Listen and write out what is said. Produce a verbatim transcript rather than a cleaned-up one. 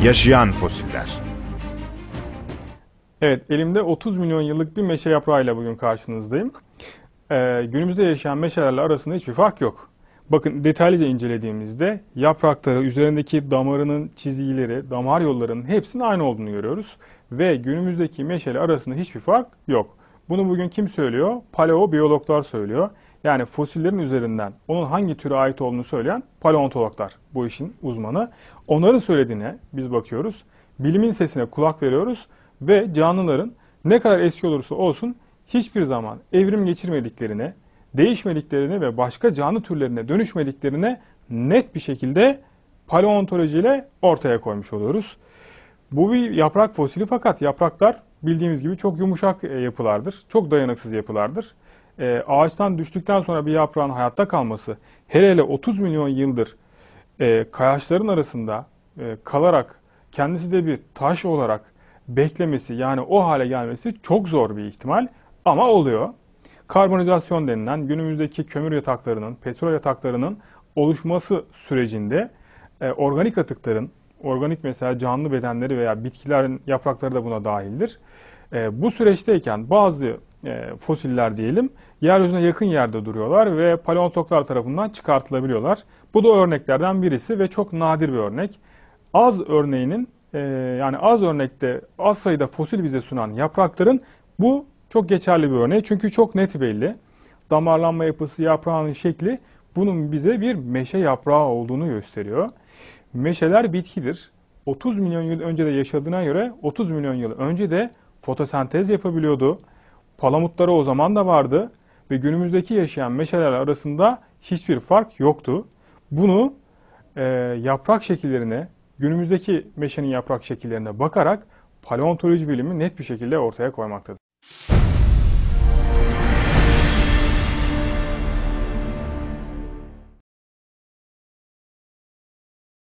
Yaşayan fosiller. Evet, elimde otuz milyon yıllık bir meşe yaprağıyla bugün karşınızdayım. Ee, günümüzde yaşayan meşelerle arasında hiçbir fark yok. Bakın detaylıca incelediğimizde yaprakları, üzerindeki damarının çizgileri, damar yollarının hepsinin aynı olduğunu görüyoruz. Ve günümüzdeki meşeler arasında hiçbir fark yok. Bunu bugün kim söylüyor? Paleobiyologlar söylüyor. Yani fosillerin üzerinden onun hangi türe ait olduğunu söyleyen paleontologlar bu işin uzmanı. Onların söylediğine biz bakıyoruz. Bilimin sesine kulak veriyoruz ve canlıların ne kadar eski olursa olsun hiçbir zaman evrim geçirmediklerine, değişmediklerine ve başka canlı türlerine dönüşmediklerine net bir şekilde paleontoloji ile ortaya koymuş oluyoruz. Bu bir yaprak fosili fakat yapraklar bildiğimiz gibi çok yumuşak yapılardır. Çok dayanıksız yapılardır. E, ağaçtan düştükten sonra bir yaprağın hayatta kalması, hele hele otuz milyon yıldır e, kayaçların arasında e, kalarak kendisi de bir taş olarak beklemesi, yani o hale gelmesi çok zor bir ihtimal ama oluyor. Karbonizasyon denilen günümüzdeki kömür yataklarının, petrol yataklarının oluşması sürecinde e, organik atıkların, organik mesela canlı bedenleri veya bitkilerin yaprakları da buna dahildir. E, bu süreçteyken bazı e, fosiller diyelim yeryüzüne yakın yerde duruyorlar ve paleontologlar tarafından çıkartılabiliyorlar. Bu da örneklerden birisi ve çok nadir bir örnek. Az örneğinin e, yani az örnekte az sayıda fosil bize sunan yaprakların bu çok geçerli bir örneği. Çünkü çok net belli. Damarlanma yapısı, yaprağının şekli bunun bize bir meşe yaprağı olduğunu gösteriyor. Meşeler bitkidir. otuz milyon yıl önce de yaşadığına göre otuz milyon yıl önce de fotosentez yapabiliyordu. Palamutları o zaman da vardı ve günümüzdeki yaşayan meşeler arasında hiçbir fark yoktu. Bunu e, yaprak şekillerine, günümüzdeki meşenin yaprak şekillerine bakarak paleontoloji bilimi net bir şekilde ortaya koymaktadır.